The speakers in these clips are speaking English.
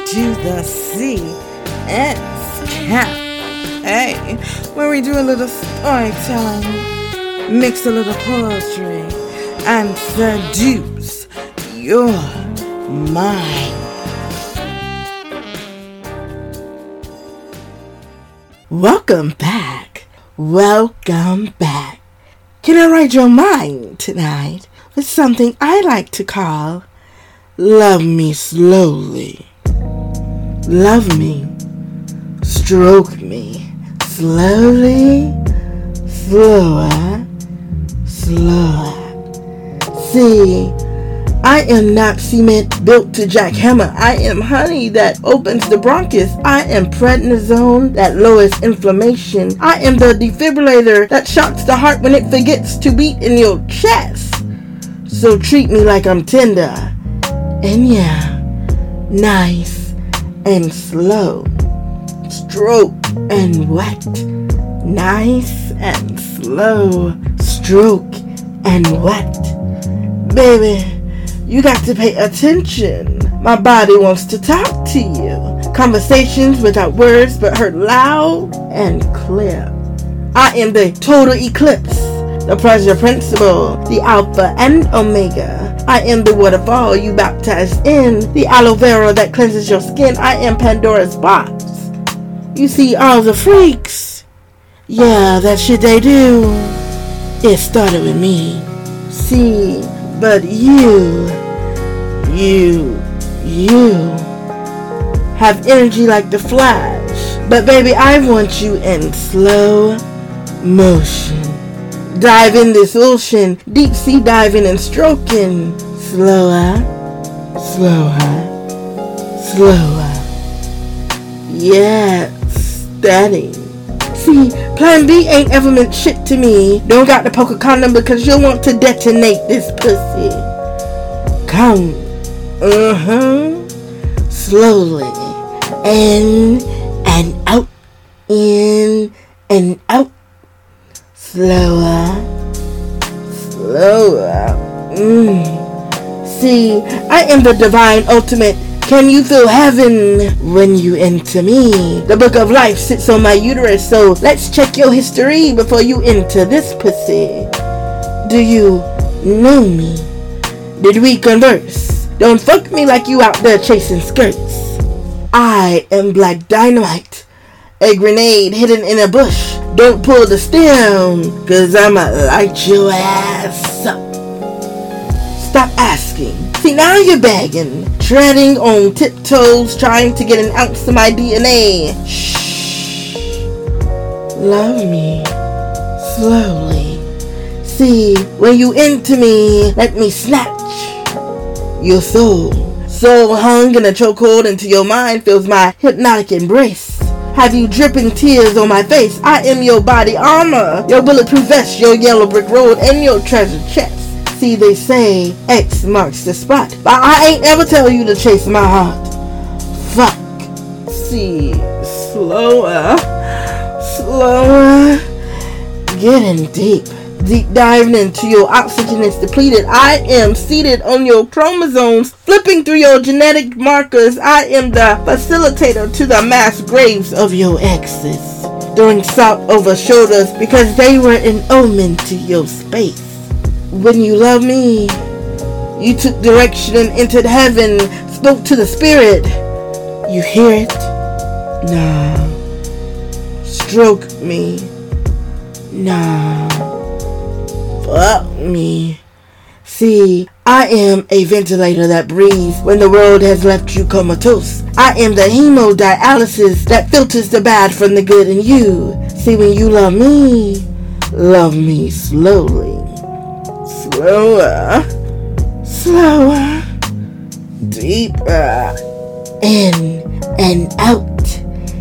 to the CS Cafe, where we do a little storytelling, mix a little poetry, and seduce your mind. Welcome back. Welcome back. Can I ride your mind tonight with something I like to call Love Me Slowly? Love me, stroke me, slowly, slower, slower. See, I am not cement built to jackhammer. I am honey that opens the bronchus. I am prednisone that lowers inflammation. I am the defibrillator that shocks the heart when it forgets to beat in your chest. So treat me like I'm tender. And yeah, nice and slow. Stroke and wet. Nice and slow. Stroke and wet. Baby, you got to pay attention. My body wants to talk to you. Conversations without words but heard loud and clear. I am the total eclipse, the pleasure principle, the alpha and omega. I am the waterfall you baptize in, the aloe vera that cleanses your skin. I am Pandora's box. You see, all the freaks, yeah, that shit they do, it started with me. See, but you have energy like the Flash. But baby, I want you in slow motion. Dive in this ocean, deep sea diving and stroking. Slower, slower, slower. Yeah, steady. See, plan B ain't ever meant shit to me. Don't got to poke a condom because you'll want to detonate this pussy. Come, slowly, in and out, in and out, slower, slower. See, I am the divine ultimate. Can you feel heaven when you enter me? The book of life sits on my uterus, so let's check your history before you enter this pussy. Do you know me? Did we converse? Don't fuck me like you out there chasing skirts. I am black dynamite, a grenade hidden in a bush. Don't pull the stem, cause I'ma light your ass up. Stop asking. See, now you're begging, treading on tiptoes, trying to get an ounce of my DNA. Shh. Love me slowly. See, when you into me, let me snatch your soul. So hung in a chokehold into your mind feels my hypnotic embrace. Have you dripping tears on my face? I am your body armor, your bulletproof vest, your yellow brick road, and your treasure chest. See, they say X marks the spot, but I ain't ever tell you to chase my heart. Fuck. See, slower, slower, getting deep. Deep diving into your oxygen is depleted. I am seated on your chromosomes, flipping through your genetic markers. I am the facilitator to the mass graves of your exes, throwing salt over shoulders because they were an omen to your space. When you love me, you took direction and entered heaven, spoke to the spirit. You hear it? Nah. Stroke me. Nah. Fuck me. See, I am a ventilator that breathes when the world has left you comatose. I am the hemodialysis that filters the bad from the good in you. See, when you love me slowly. Slower, slower, deeper, in and out,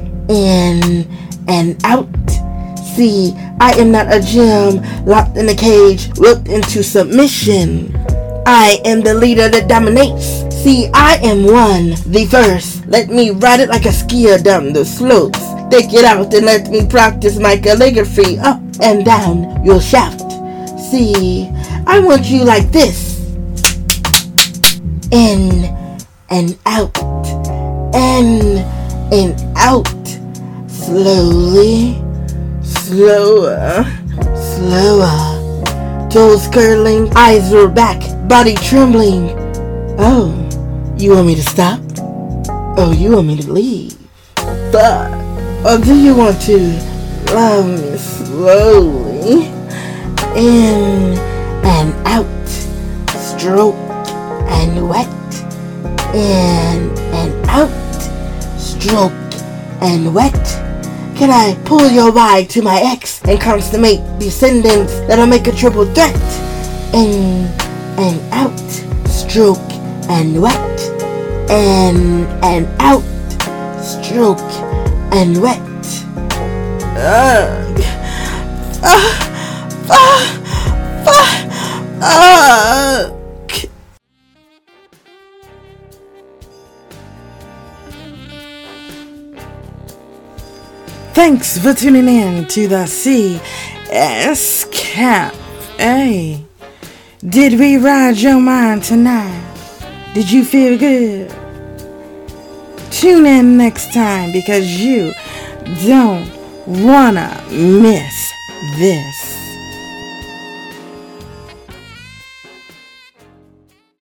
in and out. See, I am not a gem locked in a cage, whipped into submission. I am the leader that dominates. See, I am one, the first. Let me ride it like a skier down the slopes. Take it out and let me practice my calligraphy up and down your shaft. See, I want you like this. In and out, and out. Slowly, slower, slower. Toes curling, eyes rolled back, body trembling. Oh, you want me to stop? Oh, you want me to leave? But, or do you want to love me slowly? In and out, stroke and wet. In and out, stroke and wet. Can I pull your ride to my ex and consummate descendants that'll make a triple threat? In and out, stroke and wet. In and out, stroke and wet. Thanks for tuning in to the CS Cafe. Did we ride your mind tonight? Did you feel good? Tune in next time because you don't wanna miss this.